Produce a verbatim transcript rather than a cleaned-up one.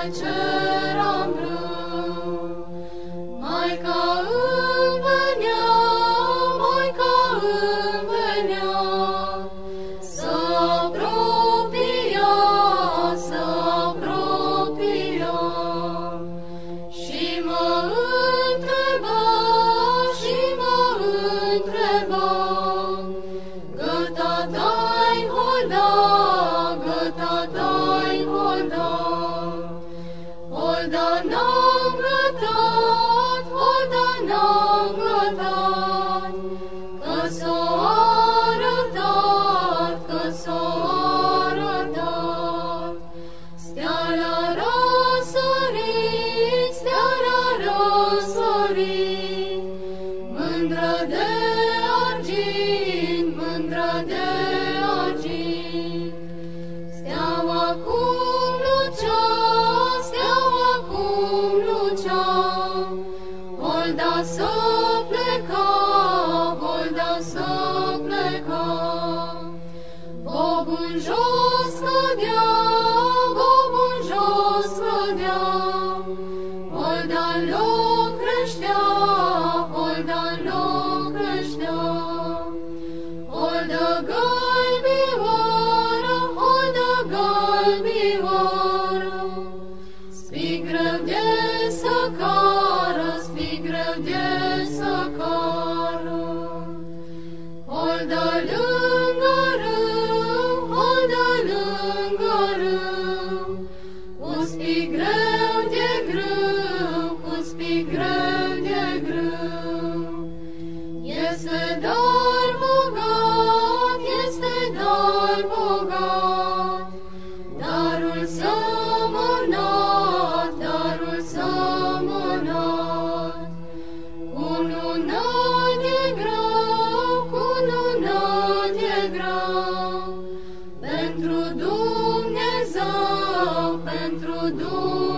ceram greu. Maica îmi venea, Maica îmi venea, s-apropia, s-apropia, și mă întreba, și mă întreba, găta ta-i holda, găta ta-i holda. Holda n-am gătat, holda n-am gătat, că s-o arătat, că s-o arătat. Stea la răsărit, stea la răsărit, mândră de argint, mândră de argint. Steaua cum lucea, steaua cum lucea, holda să pleca, holda să pleca. Bobul jos scădea, bobul jos scădea, holda-n loc creștea, holda-n loc creștea. Holdă gălbioară, holdă gălbioară, spii greu de să cară, spii greu de să cară. Holdă lângă râu, holdă lângă râu, cu spii greu de grâu, cu spii greu de grâu. Este dar bogat, este dar bogat, darul sămănat, darul sămănat. Cununa de grâu, cununa de grâu, pentru Dumnezeu, pentru Dumnezeu.